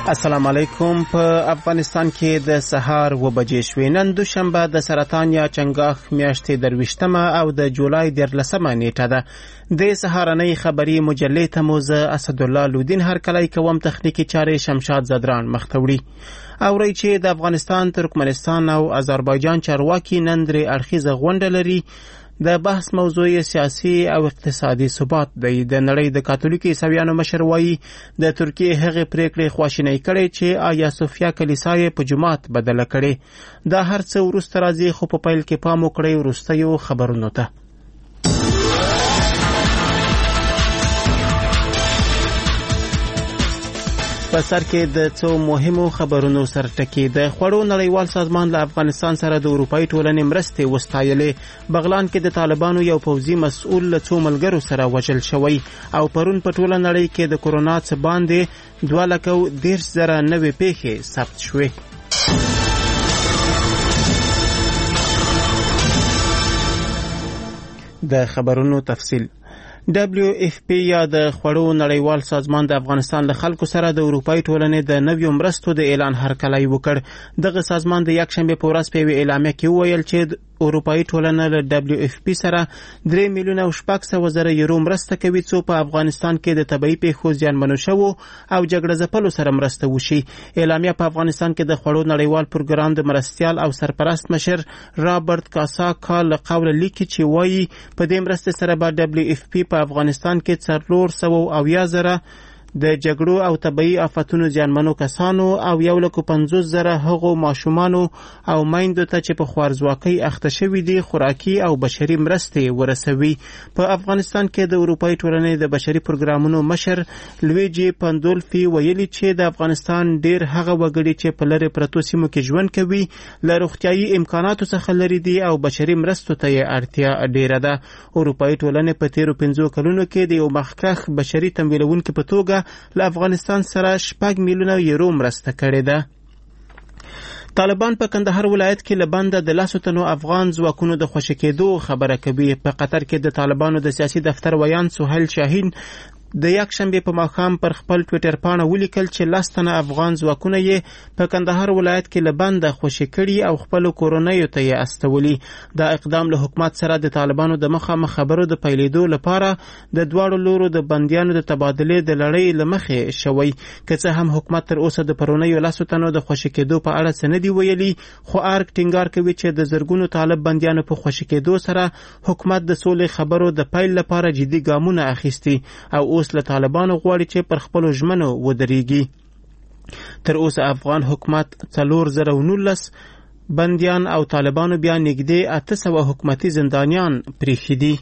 السلام علیکم. په افغانستان کې د سهار و بجې شوې. نن دوشنبه د سرطان یا چنګاښ میاشتې 23 او د جولای 13 نیټه ده. د سهارنۍ خبري مجلې ته مو زه اسدالله لودین هرکلی کوم. تخنیکی چارې شمشاد زدران مخته وړي. اورئ چې د افغانستان، ترکمنستان او آذربایجان چارواکي نن درې اړخیزه غونډه لري. د بحث موضوع سیاسي او اقتصادي ثبات دی. د نړۍ د کاتولیک عیسویانو مشر وایي د ترکیې هغې پریکړې خواشینۍ کړې چې آیا صوفیا کلیسا یې په جومات بدله کړې. دا هر څه وروسته راځي، خو په پیل کې پام وکړئ وروستیو خبرونو ته. په سر کې د څو مهمو خبرونو سرټکی. د خوړو نړیوال سازمان له افغانستان سره د اروپایي ټولنې مرستې وستایلې. بغلان کې د طالبانو یو پوځي مسؤل له څو ملګرو سره وژل شوی او پرون په ټوله نړۍ کې د کورونا څخه باندې 2,13,000 نوې پیښې ثبت شوې. د خبرونو تفصیل. WFP یا د خوړو نړیوال سازمان د افغانستان له خلکو سره د اروپایي ټولنې د نویو مرستو د اعلان هرکلی وکړ. دغه سازمان د یکشنبې په ورځ په یوې اعلامیه کې وویل چې اروپایي ټولنه له WFP سره 3,600,000 یورو مرسته کوي څو په افغانستان کې د طبیعي پیښو زیانمنو شوو او جګړه ځپلو سره مرسته وشي. اعلامیه په افغانستان کې د خوړو نړیوال پروګرام د مرستیال او سرپرست مشر رابرټ کاساکا له قوله لیکي چې وایي په دې مرستې سره به WFP په افغانستان کې 470,000 د جګړو او طبيعي آفتونو زیانمنو کسانو او 150,000 هغو ماشومانو او میندو ته چې په خوارځواکۍ اخته شوي دي خوراکي او بشري مرستې ورسوي. په افغانستان کې د اروپایي ټولنې د بشري پروګرامونو مشر لویجی پاندولفي ویلي چې د افغانستان ډیر هغه وګړي چې په لرې پرتو سیمو کې ژوند کوي له روغتیايي امکاناتو څخه لرې دي او بشري مرستو ته یې اړتیا ډیره ده. اروپایي ټولنې په تیرو 5 کلونو کې د یو مخکښ بشري تمویلونکي په توګه له افغانستان سره 6 میلیونه یورو مرسته کړې ده. طالبان په کندهار ولایت کې له بنده د 10 تنو افغان ځواکونو د خوشي کېدو خبره کوي. په قطر کې د طالبانو د سیاسي دفتر ویان سهیل شاهین د یکشنبه په ماښام پر خپل ټوئیټر پاڼه ولیکل چې 10 تنه افغان ځواکونه یې په کندهار ولایت کې له بنده خوشي کړي او خپل کورونیو ته یې استولي. دا اقدام له حکومت سره د طالبانو د مخامخ خبرو د پیلېدو لپاره د دواړو لورو د بندیانو د تبادلې د لړۍ لمخې شوی. که څه هم حکومت تر اوسه د پرونیو 10 تنو د خوشي کېدو په اړه څه نه دی ویلي، خو ارګ ټینګار کوي چې د زرګونو طالب بندیانو په خوشي کېدو سره حکومت د سولې خبرو د پیل لپاره جدي ګامونه اخیستي او له طالبانو غواړي چې پر خپلو ژمنو ودرېږي. تر اوسه افغان حکومت 4,019 بندیان او طالبانو بیا نږدې 800 حکومتي زندانیان پریښي دي.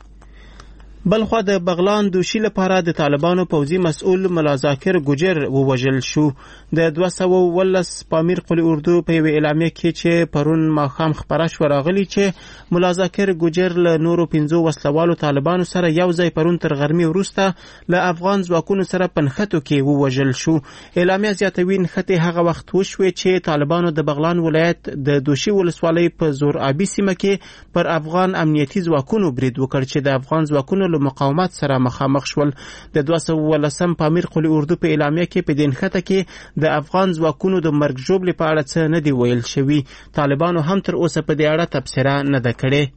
بلخوا د بغلان دوشي لپاره د طالبانو پوځي مسؤل ملا ذاکر ګجر ووژل شو. د 219 پامیر قلی اردو په یوه اعلامیه کې چې پرون ماښام خبره شوه راغلی چې ملا ذاکر ګجر له نورو 5 وسلوالو طالبانو سره یو ځای پرون تر غرمې وروسته له افغان ځواکونو سره په نښتو کې ووژل شو. اعلامیه زیاتوي نښتې هغه وخت وشوې چې طالبانو د بغلان ولایت د دوشي ولسوالۍ په زور آبي سیمه کې پر افغان امنیتي ځواکونو برید وکړ چې د افغان ځواکونو مقاومت سره مخامخ شول. د 219 پامیر قلی اردو په اعلامیه کې په دې نښته کې د افغان ځواکونو د مرګ ژوبلې په اړه څه نه دی ویل شوي. طالبانو هم تر اوسه په دې اړه تبصره نه ده کړې.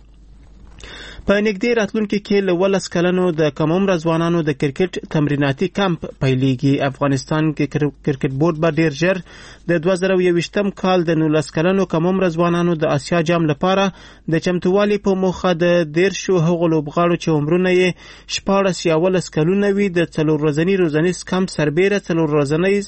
په نږدې راتلونکي کې له 12 کلنو د کم عمره ځوانانو د کرکټ تمریناتي کمپ پیلېږي. افغانستان کې کرکټ بورډ به ډیر ژر د 2021 کال د 19 کلنو کم عمره ځوانانو د آسیا جام لپاره د چمتووالي په موخه د 13 هغو لوبغاړو چې عمرونه یې 14 یا 19 کلونه وي د 4 ورځني روزنیز کمپ سربیره 4 ورځنۍ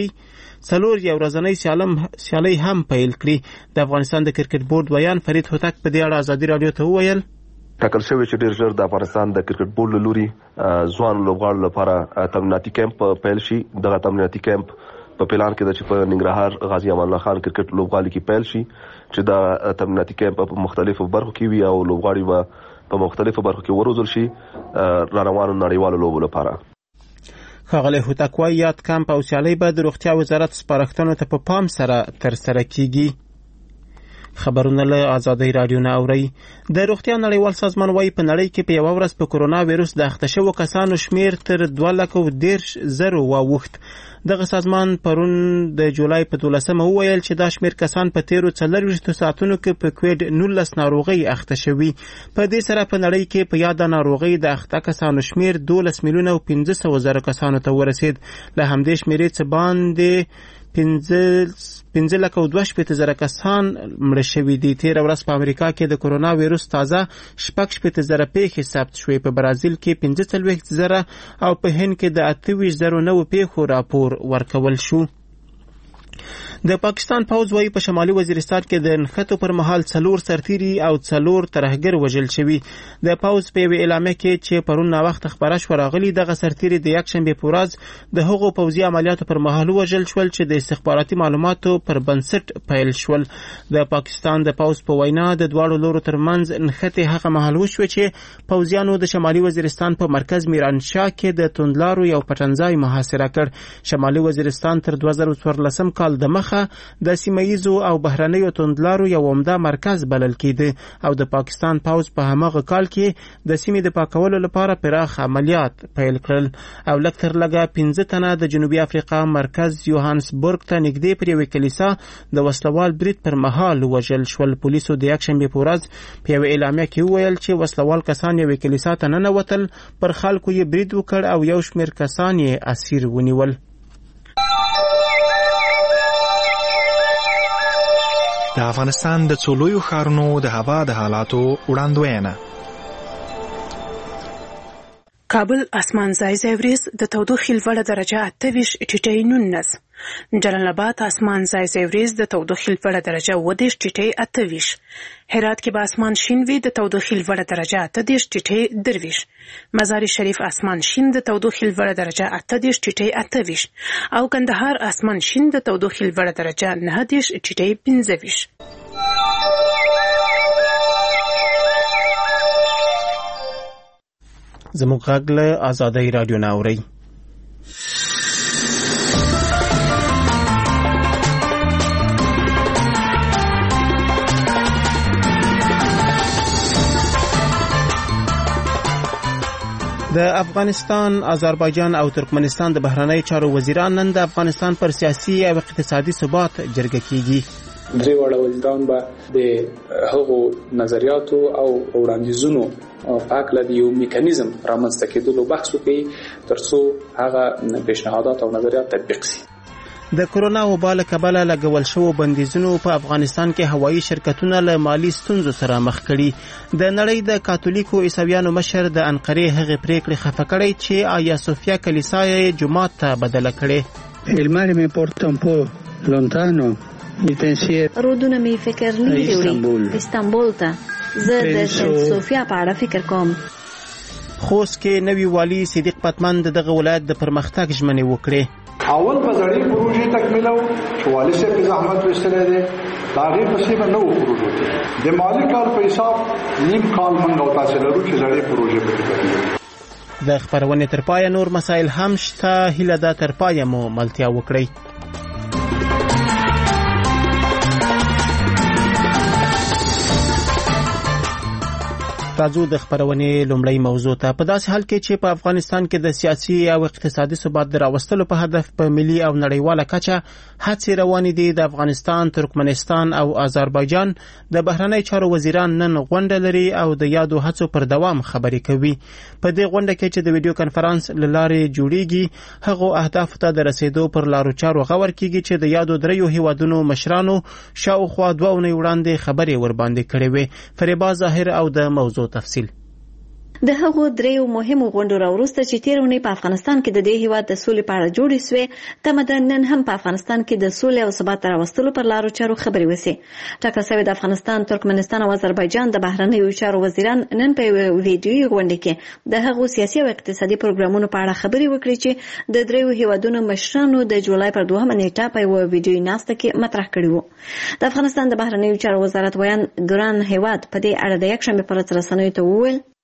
سیالۍ هم پیل کړي. د افغانستان د کرکټ بورډ ویان فرید هوتک په دې اړه ازادي رادیو ته وویل ټاکل شوی چې ډیر ژر د افغانستان د کرکټ بورډ له لوري ځوان لوبغاړو لپاره تمریناتي کمپ پیل شي. دغه تمریناتي کمپ په پلان کې د چې په ننګرهار غازی امان الله خان کرکټ لوبغالي کې پیل شي چې دا تمریناتي کمپ په مختلفو برخو کې وي او لوبغاړي به په مختلفو برخو کې وروزل شي را روانو نړیوالو لوبو لپاره. ښاغلی هوتک وایي یاد کمپ او سیالۍ به د روغتیا وزارت سپارښتنو ته په پام سره ترسره کیږي. خبرونه له آزادۍ رادیو نه اورئ. د روغتیا نړیوال سازمان وايي په نړۍ کې په یوه ورځ په کورونا ویروس د اخته شوو کسانو شمیر تر 2,10,000 واوښت. دغه سازمان پرون د جولای په 12 وویل چې دا شمیر کسان په تیرو 24 ساعتونو کې په کوویډ-19 ناروغۍ اخته شوي. په دې سره په نړۍ کې په یاده ناروغۍ د اخته کسانو شمیر 12,500,000 کسانو ته ورسید. له همدې شمیرې څخه باندې 15,200,000 کسان مړه شوي دي. تیره ورځ په امریکا کې د کورونا ویروس تازه 66,000 پیښې ثبت شوې. په برازیل کې 45,000 او په هند کې د 28,000 نوو پیښو راپور ورکول شو. د پاکستان پوځ وايي په شمالي وزیرستان کې د نښتو پر مهال 4 سرتیري او 4 ترهګر وژل شوي. د پوځ په یوې اعلامیه کې چې پرون ناوخته خبره شوه راغلي دغه سرتیري د یکشنبې په ورځ د هغو پوځي عملیاتو پر مهال وژل شول چې د استخباراتي معلوماتو پر بنسټ پیل شول. د پاکستان د پوځ په وینا د دواړو لورو ترمنځ نښتې هغه مهال وشوې چې پوځیانو د شمالي وزیرستان په مرکز میرانشاه کې د توندلارو یو پټنځای محاصره کړ. شمالي وزیرستان تر 2014 کال د مخه د سیمه‌ییزو او بهرنیو توندلارو یو عمده مرکز بلل کېده او د پاکستان پوځ په هماغه کال کې د سیمې د پاکولو لپاره پراخ عملیات پیل کړل او لږ تر لږه 15 تنه د جنوبي افریقا مرکز یوهانسبورګ ته نږدې پر یوې کلیسا د وسلوال برید پر مهال وژل شول. پولیسو د یکشنبې په ورځ په یوه اعلامیه کې وویل چې وسلوال کسان یوې کلیسا ته ننوتل، پر خلکو یې برید وکړ او یو شمېر کسان یې اسیر ونیول. د افغانستان د څو لویو ښارونو د هوا د حالاتو وړاندوینه. کابل اسمان ځای وريځ د تودوخې لوړه درجه 28 ټیټی 19. جلال آباد اسمان ځای وريځ د تودوخې لوړه درجه 20 ټیټی 28. هرات کې به اسمان شین وي د تودوخې لوړه درجه 30 ټیټی 23. مزار شریف اسمان شین د تودوخې لوړه درجه 30 ټیټی 28 او کندهار اسمان شین د تودوخې لوړه درجه 9 ټیټی 25. زموږ غږ له آزادۍ رادیو نه اورئ. د افغانستان، آذربایجان او ترکمنستان د بهرنی چارو وزیران نن د افغانستان پر سیاسي او اقتصادي ثبات جرګه کیږي. درې واړه وزیران به د هغو نظریاتو او وړاندیزونو په اړه د یو میکانیزم رامنځته کېدلو بحث وکړي ترڅو هغه پیشنهادات او نظریات تطبیق شي. د کورونا وبا له کبله لګول شوو بندیزونو په افغانستان کې هوایي شرکتونه له مالي ستونزو سره مخ کړي. د نړۍ د کاتولیکو عیسویانو مشر د انقرې هغې پریکړې خفه کړې چې آیا صوفیا کلیسا یې جومات ته بدله کړې. El mare me porta un po' lontano. رودونه می فکر نه وروړي استانبول ته. زه د سنت صوفیا په اړه فکر کوم. خوست کې نوی والی صدیق پتمن دغه ولایت د پرمختګ ژمنې وکړې. اول په ځړې پروژې تکمیلو چې والي صاحب په زحمت وستلې ده دا غي پسې به نو پروژې د مالی کال په حساب نیم کال منګو تاسو لرو چې ځړې پروژې پکې. د خبرونې تر پای نور مسائل هم شته، هیله ده تر پای مو ملتیا وکړئ. راځو د خبرونې لومړی موضوع ته. په داسې حال کې چې په افغانستان کې د سیاسي او اقتصادي ثبات د راوستلو په هدف په ملي او نړیواله کچه هڅې روانې دي، د افغانستان، ترکمنستان او آذربایجان د بهرنی چارو وزیران نن غونډه لري او د یادو هڅو پر دوام خبرې کوي. په دې غونډه کې چې د ویډیو کانفرنس له لارې جوړیږي هغو اهدافو ته د رسیدو پر لارو چارو غور کیږي چې د یادو دریو هیوادونو مشرانو شاوخوا 2 اونۍ وړاندې خبرې ورباندې کړې وې. فریبا ظاهر او د موضوع تفصیل. د هغو دریو مهمو غونډو راوروسته چې تیرونی په افغانستان کې د دې هیواد د سولې په اړه جوړې سوې، تمدن نن هم په افغانستان کې د سولې او ثبات راوستلو پر لارو چارو خبرې وسي. ټاکل شوی د افغانستان، ترکمنستان او آذربایجان د بهرنیو چارو وزیران نن په ویډیوي غونډه کې د هغو سیاسي او اقتصادي پروګرامونو په اړه خبرې وکړي چې د دریو هیوادونو مشرانو د جولای پر 2 نیټه په یو ویډیوي ناسته کې مطرح کړي وو. د افغانستان د بهرنیو چارو وزارت ویان ګران هیواد په دې اړه د یکشنبه پر ورځ رسنیو ته وویل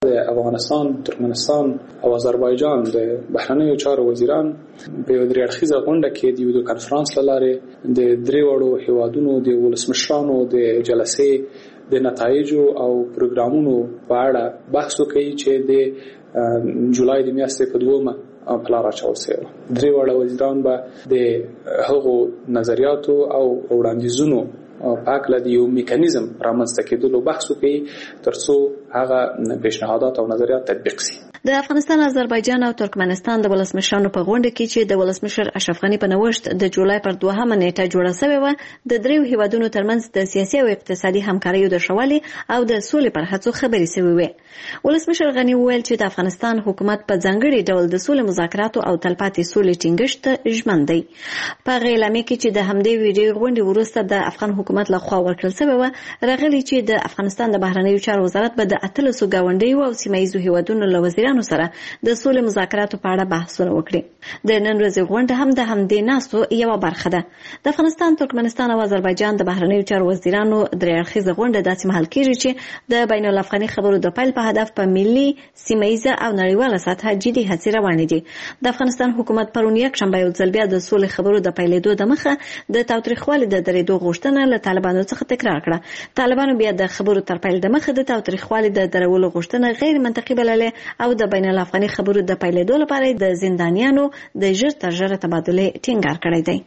د افغانستان، ترکمنستان او آذربایجان د بهرنیو چارو وزیران په یو درېړخیزه غونډه کې د یو کانفرنس لاره د درې وړو هیوادونو د ولسمشرانو د جلسې د نتایجو او پروګرامونو په اړه بحث وکړي چې د جولای د میاشتې په 2 په لار اچول شوی. درې وړه وزیران به د هغو نظریاتو او وړاندیزونو په اړه د یو میکانیزم رامنځته کېدلو بحث وکړي ترڅو هغه پیشنهادات او نظریات تطبیق شي. د افغانستان، آذربایجان او ترکمنستان د ولسمشرانو په غونډه کې چې د ولسمشر اشرف غني په نوښت د جولای پر 2 نیټه جوړه شوې و، د دریو هیوادونو ترمنځ د سیاسي او اقتصادي همکاریو د شوالي او د سولې پر هڅو خبرې شوې وې. ولسمشر غني وویل چې د افغانستان حکومت په ځانګړي ډول د سولې مذاکراتو او تلپاتې سولې ټینګښت ته ژمن دی. په اعلامیه کې چې د همدې ویډیو غونډې وروسته د افغان حکومت لخوا ورکړل شوی و، راغلي چې د افغانستان د بهرنیو چارو وزارت به د 18 ګاونډیو او سیمایي هیوادونو له وزیرانو سره د سولې مذاکراتو په اړه بحثونه وکړي. د نن ورځې غونډه هم د همدې ناستو یوه برخه ده. د افغانستان، ترکمنستان او آذربایجان د بهرنیو چارو وزیرانو درې اړخیزه غونډه داسې مهال کېږي چې د بین الافغاني خبرو د پیل په هدف په ملي، سیمهیزه او نړیواله سطحه جدي هڅې روانې دي. د افغانستان حکومت پرون یکشنبه یو ځل بیا د سولې خبرو د پیلېدو د مخه د تاوتریخوالي د درېدو غوښتنه له طالبانو څخه تکرار کړه. طالبانو بیا د خبرو تر پیل د مخه د تاوتریخوالي د درولو غوښتنه غیر منطقي بللې او د بین الافغاني خبرو د پیلېدو لپاره د زندانیانو د ژر تر ژره تبادلې ټینګار کړی دی.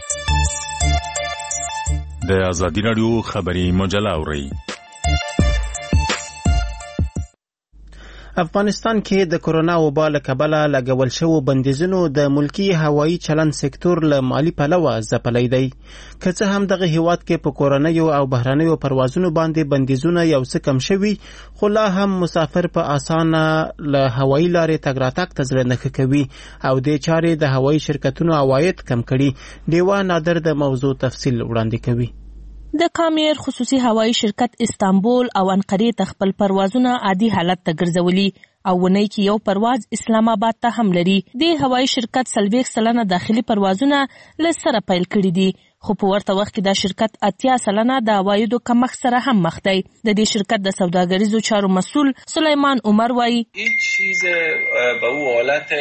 د ازادي راډیو خبري مجله اورئ. افغانستان کې د کرونا وبا له کبله لګول شوو بندیزونو د ملکی هوایي چلند سکتور له مالی پلوه ځپلی دی. که څه هم دغه هیواد کې په کورنیو او بهرنیو پروازونو باندې بندیزونه یو څه کم شوي، خو لا هم مسافر په اسانه له هوایي لارې تګ راتګ ته زړه نه ښه کوي او دې چارې د هوایي شرکتونو عواید کم کړي. ډیوه نادر د موضوع تفصیل وړاندې کوي. د کامیر خصوصي هوایی شرکت استانبول او انقرې ته خپل پروازونه عادي حالت ته ګرځولي او ونی کې یو پرواز اسلام آباد ته هم لري. د هوایی شرکت 40% داخلي پروازونه له سره پیل کړي دي، خو په ورته وخت کې دا شرکت 80% د عوایدو کمښت سره هم مخ دی. د دې شرکت د سوداګریزو چارو مسئول سلیمان عمر وایي هیچ چیز به او حالت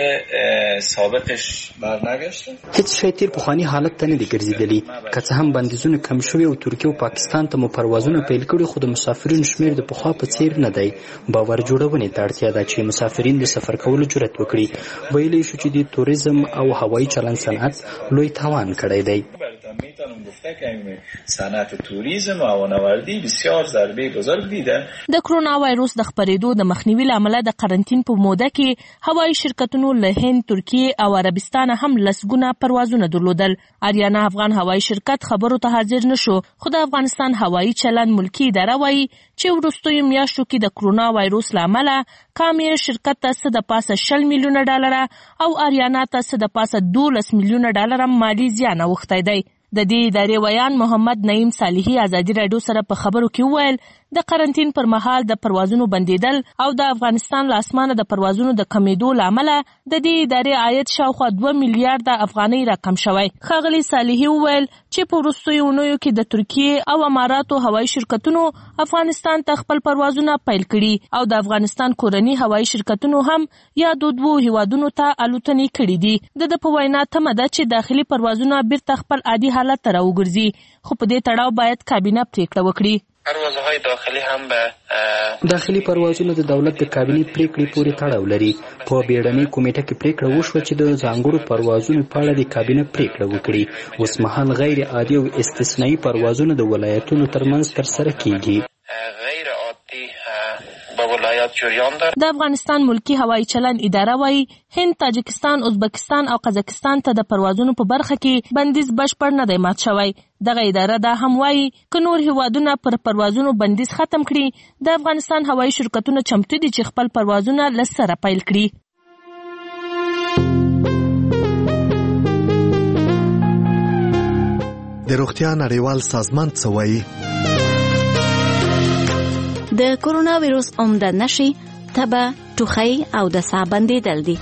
سابقش برنگشته، هیڅ شی تیر پخوانی حالت ته نه دی ګرځېدلی. که څه هم بندیزونه کم شوي او ترکیه او پاکستان ته مو پروازونه پیل کړي، خو د مسافرینو شمیر د پخوا په څیر نه دی. باور جوړونې ته اړتیا ده چې مسافرین د سفر کولو جرأت وکړي. ویلی شو چې د توریزم او هوایی چلند صنعت لوی تاوان کړی دی. میتونم گفته که صنعت توریسم و هوانوردی بسیار ضربه بزرگ دیده. د کرونا وایروس د خپرېدو د مخنیوي لامل د قرنټین په موده کې هوایی شرکتونو له هند، ترکیه او عربستان هم لسګونه پروازونه درلودل. آریانا افغان هوایی شرکت خبرو ته حاضر نشو، خو د افغانستان هوایی چلند ملکی اداره وایي چې وروستیو میاشتو کې د کرونا وایروس لامل کامیر شرکت ته څه د پاسه 20 میلیونه ډالر او آریانا ته څه د پاسه 12 میلیونه ډالر مالی زیان اوښتی دی. د دې ادارې ویان محمد نعیم صالحي ازادي راډیو سره په خبرو کې وویل د قرنټین پر مهال د پروازونو بندیدل او د افغانستان له اسمانه د پروازونو د کمیدو لامل د دې ادارې عاید شاوخوا 2 میلیارډ افغانۍ راکم شوی. ښاغلي صالحي وویل چې په وروستیو اونیو کې د ترکیه او اماراتو هوایي شرکتونو افغانستان ته خپل پروازونه پیل کړي او د افغانستان کورني هوایي شرکتونو هم یادو دوو هیوادونو ته الوتنې کړي دي. د په وینا تمه ده چې داخلي پروازونه بیرته خپل عادي حالت ته راوګرځي، خو په دې تړاو باید کابینه پریکړه وکړي. پروازهای داخلی هم به داخلي پروازونه د دولت د کابینې پریکړې پورې تړاو لري. په بیړنۍ کمیټه کې پریکړه وشوه چې د ځانګړو پروازونو په اړه د کابینه پریکړه وکړي. اوس مهال غیر عادي او استثنایی پروازونه د ولایتونو ترمنځ ترسره کیږي. غیر عادي به ولایت جریان داره. د افغانستان ملکی هوایی چلند اداره وایي هند، تاجکستان، ازبکستان او قزاقستان ته د پروازونو په برخه کې بندیز بشپړ نه دی مات شوی. دغه اداره دا هم وایي که نور هیوادونه پر پروازونو بندیز ختم کړي، د افغانستان هوایی شرکتونه چمتو دي چې خپل پروازونه له سره پیل کړي. د روغتیا نړیوال سازمان څه وایي؟ د کرونا ویروس عمده نښې تبه، ټوخی او د ساه بندېدل دي.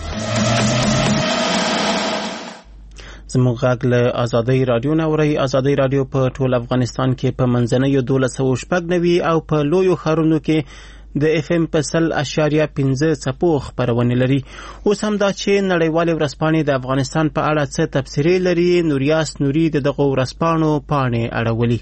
زموږ غږ له ازادۍ راډیو نه اورئ. ازادۍ راډیو په ټول افغانستان کې په منځنیو 1290 او په لویو ښارونو کې د اف ام په 100.5 څپو خپرونه لري. اوس هم دا چې نړیوالې ورځپاڼې د افغانستان په اړه څه تبصرې لري. نوریاس نوري دغه ورځپاڼو پاڼې اړولي.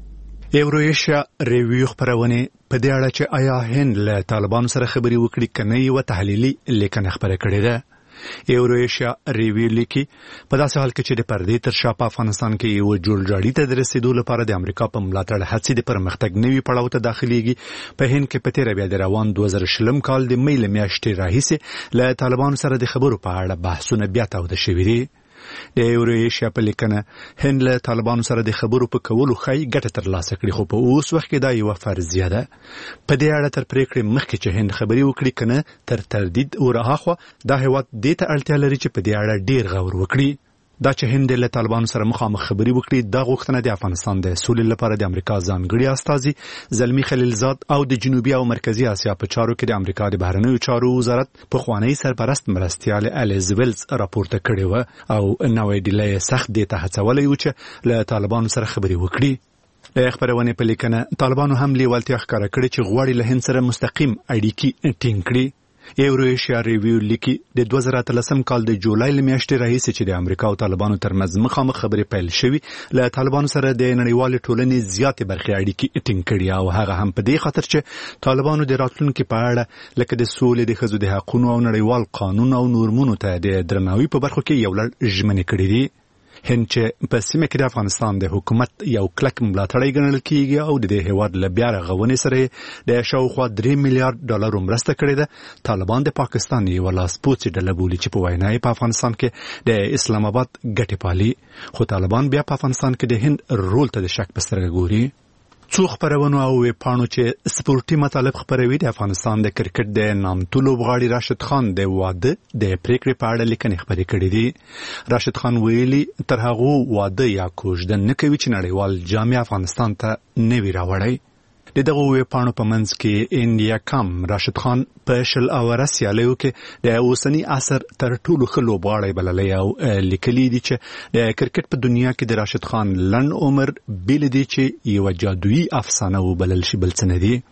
ایورویشیا ریویو خپرونه په دې اړه چې آیا هند له طالبانو سره خبرې وکړي کنه یو تحلیلي لیکنه خبره کړې ده. ایورویشیا ریویو لیکي په داسې حال کې چې د پردې تر شا په افغانستان کې یو جوړجاړي ته د رسیدو لپاره د امریکا په ملاتړ هڅې د پرمختګ نوي پړاو ته داخليږي. په هند کې په تیر بیا د روان 2020 کال د مې له میاشتې راهیسې له طالبانو سره د خبرو په اړه بحثونه بیا تاوده شوي دي. د ایورویشیا په لیکنه هند له طالبانو سره د خبرو په کولو ښایي ګټه ترلاسه کړي، خو په اوس وخت کې دا یوه فرضیه ده. په دې اړه تر پریکړې مخکې چې هند خبرې وکړي کنه تر تردید ورهاخوا دا هیواد دې ته اړتیا لري چې په دې اړه ډیر غور وکړي. دا چې هند له طالبانو سره مخامخ خبرې وکړي دا غوښتنه د افغانستان د سولې لپاره د امریکا ځانګړي استازي زلمی خلیلزاد او د جنوبي او مرکزی اسیا په چارو کې د امریکا د بهرنیو چارو وزارت پخوانی سرپرست مرستیال الیز ویلز راپورته کړی و او نوې ډیلې سخت دې ته هڅولی و چې له طالبانو سره خبرې وکړي. د خبرونه په لیکنه طالبانو هم لیوالتیا ښکاره کړې چې غواړي له هند سره مستقیم اړیکې ټینګ کړي. ایورویشیا ریویو لیکي د 2013 کال د جولای میاشتې راهیسې چې د امریکا او طالبانو ترمنځ مخامخ خبرې پیل شوي له طالبانو سره د نړیوالې ټولنې زیاتې برخې اړیکې ټینګ کړي او هغه هم په دې خاطر چې طالبانو د راتلونکي په اړه لکه د سولې د ښځو د حقونو او نړیوال قانون او نورمونو ته د درناوي په برخو کې یو لړ ژمنې کړې دي. هند چې په سیمه کې د افغانستان د حکومت یو کلک ملاتړی ګڼل کیږي او د دې هیواد له بیا رغونې سره د شاوخوا 3 میلیارډ ډالر مرسته کړې ده. طالبان د پاکستان یو لاسپوڅې ډله بولي چې په وینا یې په افغانستان کې د اسلام آباد ګټې پالي، خو طالبان بیا په افغانستان کې د هند رول ته د شک په سترګه ګوري. څو خبرونو او ویبپاڼو چې سپورټي مطالب خپروي د افغانستان د کرکټ د نامتو لوبغاړي راشد خان د واده د پریکړې په اړه لیکنې خپرې کړې دي. راشد خان ویلي تر هغه واده یا کوژدن نه کوي چې نړیوال جام افغانستان ته نه وي راوړی. د دغه ویبپاڼو په منځ کې انډیا کام راشد خان په شل اوره سیالیو کې د اوسني عصر تر ټولو ښه لوبغاړی بللی او لیکلي دي چې د کرکټ په دنیا کې د راشد خان لنډ عمر بیل دی چې یوه جادویي افسانه وبلل شي، بل څه نه دي.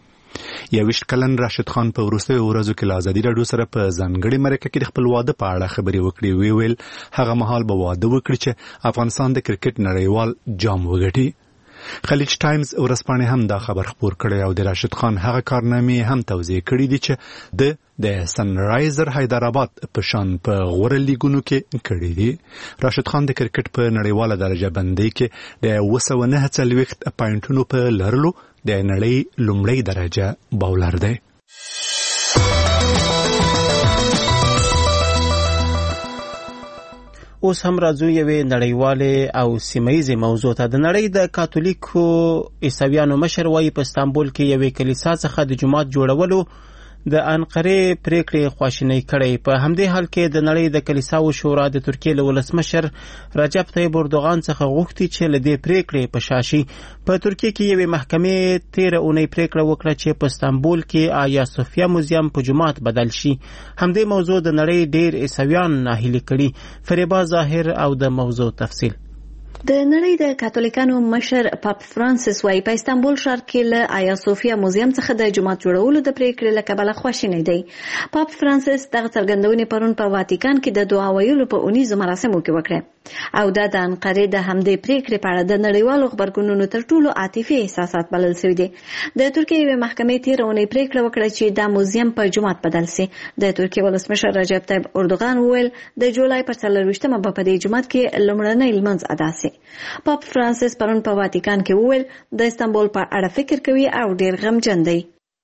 21 کلن راشد خان په وروستیو ورځو کې له ازادي راډیو سره په ځانګړې مرکه کې د خپل واده په اړه خبرې وکړې. ویل هغه مهال به واده وکړي چې افغانستان د کرکټ نړیوال جام وګټي. خلیج ټایمز ورځپاڼې هم دا خبر خپور کړی او د راشد خان هغه کارنامې هم توضیح کړي دي چې د سن رایزر حیدرآباد په شان په غوره لیګونو کې کړي دي. راشد خان د کرکټ په نړیواله درجه بندۍ کې د 249 پاینټونو په لرلو د نړۍ لومړی درجه باولر دی. اوس هم راځو یوې نړیوالې او سیمهیزې موضوع ته. د نړۍ د کاتولیکو عیسویانو مشر وایي په استانبول کې یوې کلیسا څخه د جومات جوړولو د انقرې پریکړې خواشینی کړی. په همدې حال کې د نړۍ د کلیساو شورا د ترکیې له ولسمشر رجب طیب اردوغان څخه غوښتي چې له دې پریکړې په شا شي. په ترکیې کې یوې محکمې تېره اونۍ پریکړه وکړه چې په استانبول کې آیا صوفیا موزیم په جومات بدل شي. همدې موضوع د نړۍ ډېر عیسویان ناهیلي کړي. فریبا ظاهر او د موضوع تفصیل. د نړۍ د کاتولیکانو مشر پاپ فرانسیس وايي په استانبول ښار کې له آیا صوفیا موزیم څخه د جومات جوړولو د پریکړې له کبله خواشینی دی. پاپ فرانسیس دغه څرګندونې پرون په واتیکان کې د دعا ویلو په اونیزو مراسمو کې وکړه او دا د انقرې د همدې پریکړې په اړه د نړیوالو خبرګونونو تر ټولو عاطفي احساسات بلل شوي دي. د ترکیې یوې محکمې تېره اونۍ پریکړه وکړه چې دا موزیم په جومات بدل شي. د ترکیې ولسمشر رجب طیب اردوغان وویل د جولای پر 24مه به په دې جومات کې لومړنی لمونځ ادا شي. پاپ فرانسیس پرون په واتیکان کې وویل د استانبول په اړه فکر کوي او ډیر غمجن دی.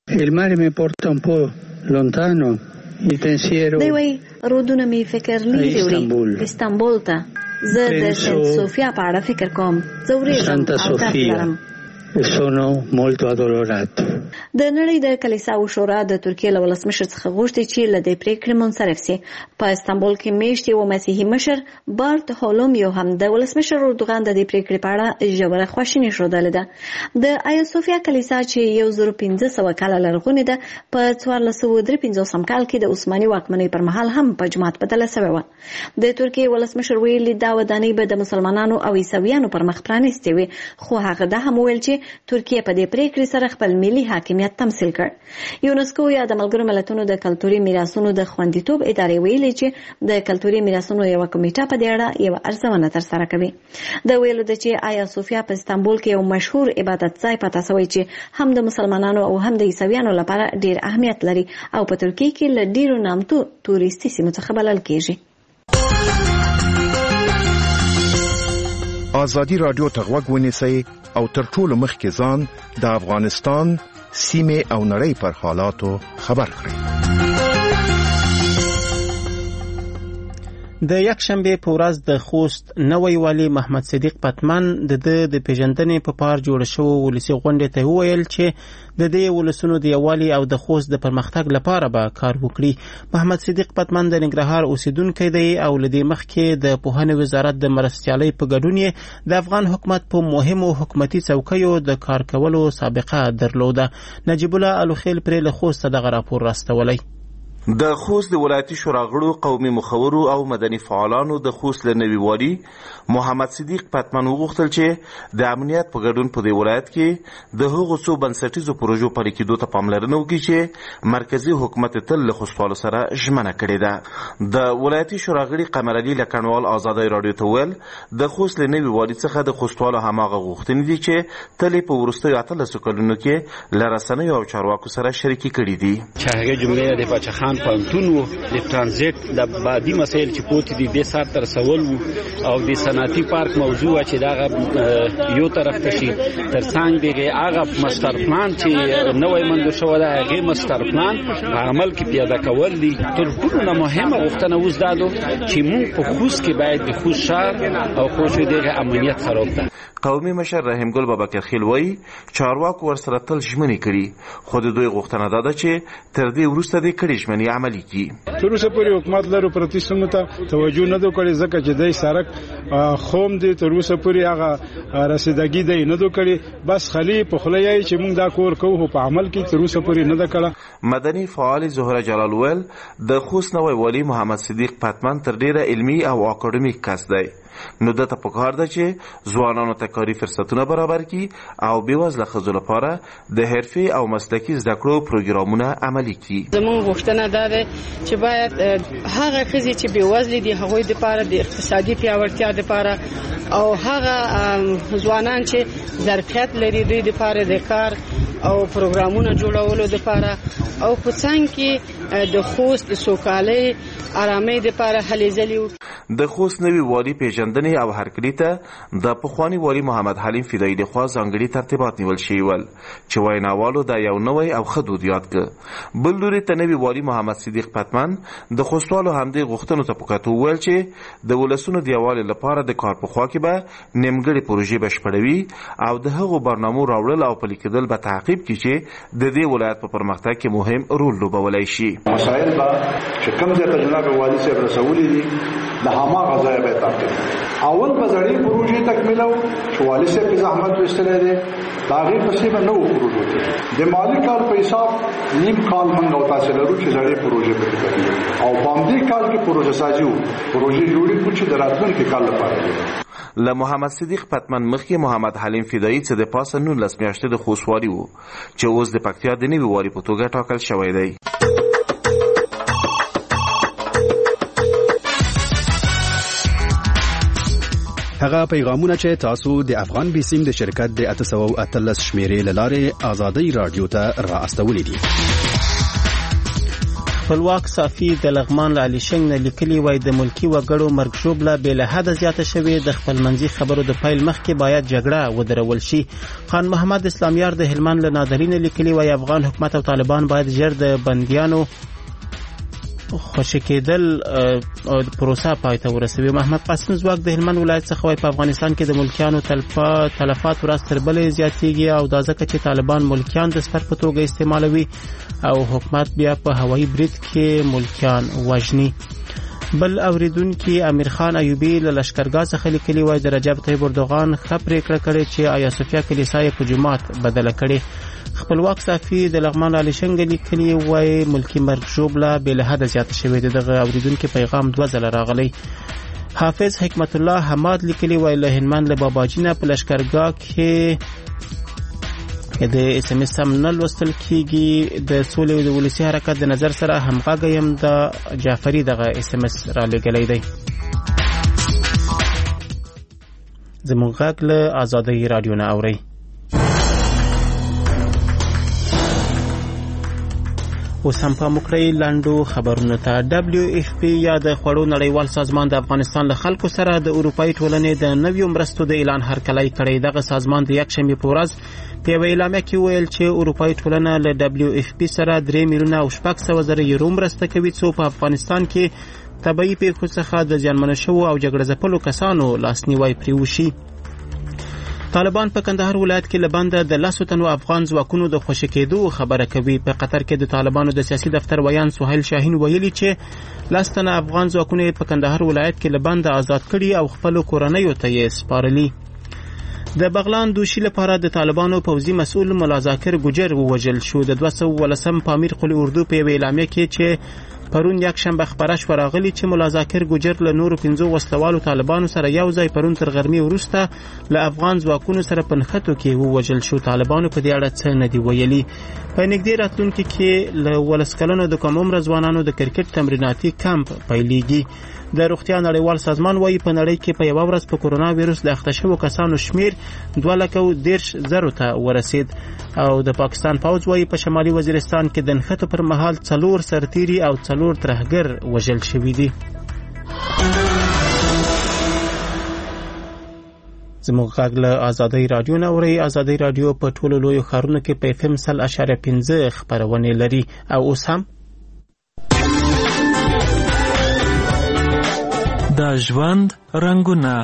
دی وايي رودونه می فکر لري وړي استانبول ته. زه د سنت سوفیا په اړه فکر کوم. زه ورېږم او درد لرم. sono molto addolorato. د نړۍ د کلیساو شورا د ترکیې له ولسمشر څخه غوښتي چې له دې پریکړې منصرف شي. په استانبول کې میاشت یو مسیحي مشر بارت هولومیو هم د ولسمشر اردوغان د دې پریکړې په اړه ژوره خواشیني ښودلې ده. د آیا صوفیا کلیسا چې 1500 کاله لرغونې ده په 1453 کال کې د عثماني واکمنۍ پر مهال هم په جومات بدله شوې وه. د ترکیې ولسمشر ویلي دا ودانۍ به د مسلمانانو او عیسویانو پر مخ پرانیستې وي، خو هغه دا هم ویل چې ترکیه په دې پریکړې سره خپل ملي حاکمیت اهمیت تمثيل کړ. یونسکو یا د ملګرو ملتونو د کلتوري میراثونو د خوندیتوب ادارې ویلي چې د کلتوري میراثونو یو کمیټه په دې اړه یو ارزونه ترسره کوي. د ویلو د چې آیا صوفیا په استانبول کې یو مشهور عبادت ځای پاتې شوی چې هم د مسلمانانو او هم د عیسویانو لپاره ډیر اهمیت لري او په ترکیه کې له ډیرو نامتو توريستي سیمو څخه بلل کیږي. ازادي رادیو ته غوږ ونیسئ او تر ټولو مخکې ځان د افغانستان سیمې او نړۍ پر حالاتو خبر کړئ. د یکشنبه په ورځ د خوست نوی والی محمد صدیق پتمن د پیژندنې په پار جوړ شو ولسی غونډې ته ویل چې د دې ولسونو د یوالي او د خوست د پرمختګ لپاره به کار وکړي. محمد صدیق پتمن د ننګرهار اوسیدونکی دی او لدې مخکې د پوهنې وزارت د مرستیالۍ په ګډون د افغان حکومت په مهمو حکومتي څوکیو د کار کولو سابقه درلوده. نجیب الله الوخیل پر له خوست دغه راپور راستولی. د خوست د ولایتي شورا غړو، قومي مخورو او مدني فعالانو د خوست له نوي والي محمد صدیق پتمن وغوښتل چې د امنیت په ګډون په دې ولایت کې د هغو څو بنسټیزو پروژو پلي کېدو ته پاملرنه وکړي چې مرکزي حکومت تل له خوستوالو سره ژمنه کړې ده. د ولایتي شورا غړي قمر علي لکنوال ازادۍ راډیو ته ویل د خوست له نوي والي څخه د خوستوالو هماغه غوښتنې دي چې تل په وروستیو 18 کلونو کې له رسنیو او چارواکو سره شریکي کړي دي. چې هغه جملې د بچخان پانتون وو د ترانزیت د بادي مسایل چې پوت دي د سات تر سوال وو او د صنعتي پارک موضوع چې دا یو طرف ته شي تر څنګ دی هغه ماستر پلان چې نوې منځ شو دا هغه ماستر پلان عمل کې پیاده کول دي. تر ټولو مهمه غوښتنه اوس دا ده چې موږ په خوست کې باید د خوست شهر او خوست د امنیت خراب ده. قومي مشر رحیم ګل بابکر خیل وایي چارواکو ورسره تل ژمنې کړي خو د دوی غوښتنه دا ده چې تر دې وروسته د کړي ژمنې عملي کړي. تر اوسه پورې حکومت لرو پرتیستونو ته توجه نه کړې ځکه چې د سړک خوم دي تر اوسه پورې هغه رسیدګي دی نه کړې بس خلی په خلای چې موږ دا کور کوو په عمل کې تر اوسه پورې نه کړه. مدني فعال زهره جلال ویل د خوست نوی والی محمد صدیق پتمن تر ډیره علمي او اکاډمیک کس دی نو دته پکار ده چې ځوانانو ته کاري فرصتونه برابر کړي او بېوزله ښځو لپاره د حرفي او مسلکي زده کړو پروګرامونه عملي کړي. زموږ غوښتنه دا ده چې باید هغه ښځې چې بېوزلې دي هغوی دپاره د اقتصادي پیاوړتیا دپاره او هغه ځوانان چې ظرفیت لري دوی دپاره د کار او پروګرامونه جوړولو دپاره او په څنګ کې د خوست د سوکالۍ آرامۍ دپاره هلې ځلې د خوست نوي والي پیژندنې او هرکلي ته د پخواني والي محمد حلیم فدایي لخوا ځانګړي ترتیبات نیول شوي ول چې ویناوالو دا یو نوی او ښه دود یاد کړ. بل لوري ته نوي والي محمد صدیق پتمن د خوستوالو همدې غوښتنو ته په کتو وویل چې د ولسونو د یووالي لپاره د کار په خوا کې به نیمګړې پروژې بشپړوي او د هغو برنامو راوړل او پلي کېدل به تعقیب کړي چې د دې ولایت په پرمختګ کې مهم رول لوبولی شي. مسایل به چې کوم ځای ته جناب والي صاحب رسولي دي د هماغه ځای به تعقیب اول به زړې پروژې تکمیلو چې والي صاحب په زحمت ویستلی دی د هغې پسې به نوو پروژو ته د مالي کال په حساب نیم کال موږ او تاسې لرو چې زړې پروژې پکې کوي او په همدې کال کې پروژه سازي وو پروژې جوړې کړو چې د راتلونکي کال لپاره دي. له محمد صدیق پتمن مخکې محمد حلیم فدایي چې د پاسه 19 میاشتې د خوست والي وو چې اوس د پکتیا د نوي والي په توګه ټاکل شوی دی. هغه پیغامونه چې تاسو د افغان بیسیم د شرکت د 813 شمیرې لاره آزادۍ رادیو ته را استولې دي. خپلواک صافي د لغمان له علي شنګ نه لیکلي وای د ملکی وګړو مرګ ژوبله بې له حده زیاته شوې د خپلمنځي خبرو د پیل مخکې باید جګړه ودرول شي. خان محمد اسلامیار د هلمند له نادرین لیکلي وای افغان حکومت او طالبان باید ژر د بندیانو خوشی کېدل پروسه پای ته ورسوي. محمد قاسم زواک د هلمند ولایت څخه وای په افغانستان کې د ملکیانو تلفات ورځ تر بلې زیاتېږي او دا ځکه چې طالبان ملکیان د سپر په توګه استعمالوي او حکومت بیا په هوایي برید کې ملکیان وژني. بل اوریدونکي امیر خان ایوبی له لشکرګاه څخه لیکلي وای د رجب طیب اردوغان ښه پرېکړه کړې چې آیا صوفیا کلیسا یې په جومات بدله کړې. خپلواک صافي د لغمان علي شنګ لیکلي وای ملکی مرګ ژوبله بې له حده زیاته شوې ده. دغه اوریدونکي پیغام 2 ځله راغلی. حافظ حکمت الله حماد لیکلي وای له هلمند له باباجي نه په لشکرګاه کې د اس ام اس هم نه لوستل کیږي. د سولې د ولسی حرکت د نظر سره همغږی يم د جعفری دغه اس ام اس را لګلې دی. زموږ غږ له آزادۍ رادیو نه اوري. اوس هم په مکرۍ لاندو خبرونه ته. دبليو اف پی یا د خوړو نړیوال سازمان د افغانستان له خلکو سره د اروپאי ټولنې د نویو مرستو د اعلان هرکلی کړی. دغه سازمان د یکشنبې په ورځ په یوه اعلامیه کې ویل چې اروپאי ټولنه له دبليو اف پی سره 3 میلیونه او 600,000 یورو مرسته کوي څو په افغانستان کې طبیعي پیښو څخه د زیانمنو شوو او جګړه ځپلو کسانو لاسنیوی پرې وشي. طالبان په کندهار ولایت کې لبنده د 10 تنو افغان ځواکونو د خوشی کېدو خبره کوي. په قطر کې د طالبانو د سیاسي دفتر ویان سهیل شاهین ویلي چې 10 تنه افغان ځواکونه په کندهار ولایت کې لبنده آزاد کړي او خپل کورنیو ته یې سپارلي. د بغلان دوشي لپاره د طالبانو پوځي مسؤل ملا ذاکر ګجر ووژل شو. د 213 پامیر قلی اردو په اعلامیه کې چې پرون یک شنبه خبره شو راغلی چې ملا ذاکر ګجر له نورو 15 وسلوالو طالبانو سره یو ځای پرون تر غرمې وروسته له افغان ځواکونو سره په نښتو کې ووژل شو. طالبانو په دې اړه څه نه دی ویلي. په نږدې راتلونکي کې له 12 کلنو د کم عمره ځوانانو د کرکټ تمریناتي کمپ پیلېږي. د روغتیا نړیوال سازمان وايي په نړۍ کې په یو ورځ په کورونا وایرس د اخته شوو کسانو شمیر 2,10,000 ته ورسید. او د پاکستان پوځ وايي په شمالي وزیرستان کې د نښتو پر مهال 4 سرتیري او 4 ترهګر وژل شوي دي. زموږ غږ له آزادۍ رادیو نه اورئ. آزادۍ رادیو په ټولو لویو ښارونو کې په FM 100.5 خپرونې لري. او اوس هم د ژوند رنگونه.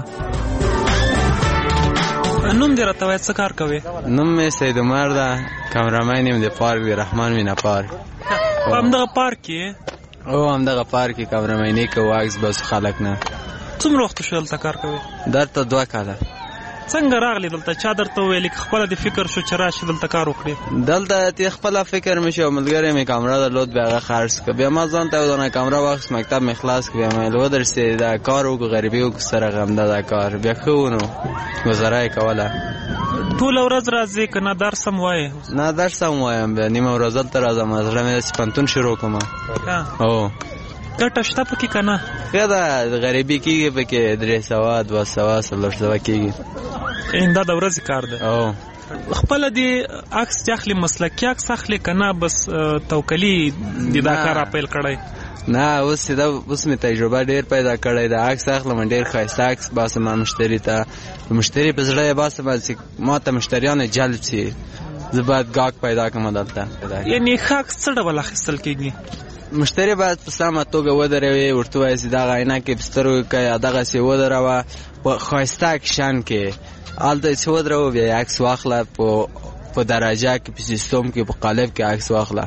نوم دې راته وایه څه کار کوې؟ نوم مې سید عمر ده، کامرامین یم د پارک د رحمان مینا پارک. په همدغه پارک کې؟ او همدغه پارک کې کامرامیني کوو، عکس باسو خلک نه. څومره وخت شو دلته کار کوې؟ درته 2 کاله. څنګه راغلی دلته؟ چا درته وویل چې خپله دې فکر شو چې راشي دلته کار وکړې؟ دلته تی خپله فکر مې شو، ملګری مې کامره درلود، بیا هغه خرڅ کړه. بیا ما ځان ته یو دانه کامره واخیست، مکتب مې خلاص کړ. بیا مې ویل ودرسېد دا کار وکړو، غریبي وکړو سره غمده دا کار. بیا ښه و نو ګزاره یې کوله. ټوله ورځ راځې که نه درس هم وایې؟ نه درس هم وایم، بیا نیمه ورځ دلته راځم. زړه مې داسې پوهنتون شروع کړم. هو ګټه شته پکې که نه؟ ښه ده، غریبي کېږي پکې 300 200 300 کېږي. دا د ورځې کار ده. خپله دې عکس چې اخلي مسلکي عکس اخلي که نه بس توکلي دې دا کار راپیل کړی؟ نه اوس مې تجربه ډېر پیدا کړی ده. عکس اخلم، ډېر ښایسته عکس باسم مشتري ته. مشتري په زړه یې باسم چې ما ته مشتریان جلب شي. زه باید ګاهک پیدا کړم دلته. یعنې ښه عکس څه ډول اخیستل کېږي؟ مشتری باید په سمه توګه ودروي، ورته وایي چې دغه عینکې په سترګو کې دغسې ودروه په ښایسته اکشن کې. هلته چې ودروه بیا عکس واخله، په درجه کې په سیستم کې په قالب کې عکس واخله.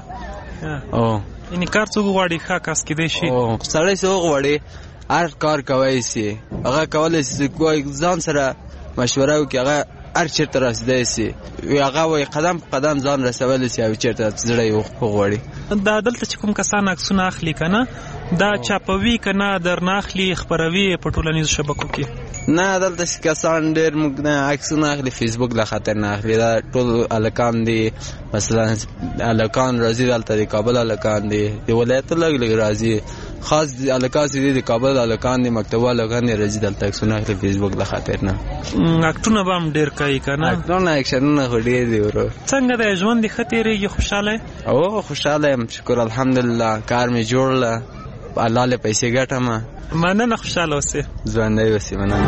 یعنې کار څوک غواړي ښه عکس کیدی شي؟ سړی څوک غواړي هر کار کولی شي. هغه کولی شي ځان سره مشوره وکړي، هغه هر چېرته رسېدی شي. هغه وایي قدم په قدم ځان رسولی شي او چېرته زړه یې وغواړي. دا دلته چې کوم کسان عکسونه اخلي که نه، دا چاپوي که نه درنه اخلي خپروي په ټولنیزو شبکو کې؟ نه دلته چې کسان ډېر موږ نه عکسونه اخلي، فیسبوک له خاطر نه اخلي. دا ټول هلکان دي، مثلا هلکان راځي دلته، د کابل هلکان دي، د ولایتو لږ لږ راځي. خاص هلکان چې دي د کابل هلکان دي، مکتبه هلکان دي، راځي دلته عکسونه اخلي فیسبوک له خاطر نه. اکټونه به هم ډېر کوي که نه؟ اکټونه اکشنونه خو ډېر دي ورو. څنګه دی ژوند دې ښه تېرېږي؟ خوشحاله یې؟ او خوشحاله یم، شکر الحمدلله. کار مې جوړله، الله له پیسې ګټم. مننه، خوشحاله اوسې. ژوندی اوسې، مننه.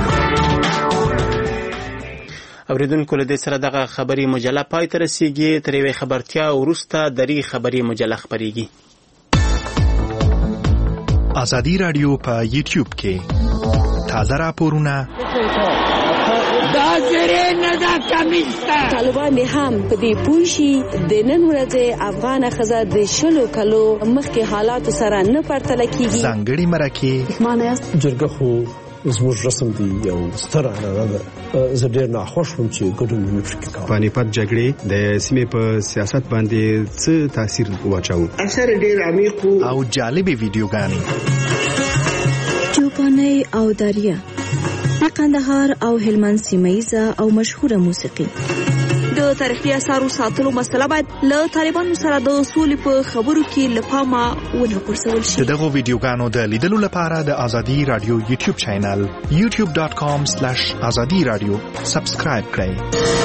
اوریدونکو له دې سره دغه خبري مجله پای ته رسیږي. تر یوې خبرتیا وروسته درې خبري مجله خپریږي. آزادی رادیو په یوټیوب کې تازه راپورونه دا زری نه دا کمیسته. طالبان هم په دې پوه شي د نن ورځې افغانه ښځه د 20 کلو مخکې حالاتو سره نه پرتله کېږي. ځانګړې مرکې جرګه خو زموږ رسم دی، یو ستره عنعنه ده. زه ډېر ناخوښ وم چې ګډون مې پکې کاوه. پانیپت جګړې د سیمې په سیاست باندې څه تاثیر واچاوه؟ اثر ډېر عمیق او جالبې ویډیوګانې، چوپانۍ او دریا، قندهار او هلمند سیمه ییزه او مشهوره موسیقي، د تاریخي اثارو ساتلو مسله باید له طالبانو سره د سولې په خبرو کې له پامه ونه غورځول شي. دغه ویډیوګانو د لیدلو لپاره د ازادي رادیو یوټیوب چینل youtube.com/azadi radio سبسکرایب کړئ.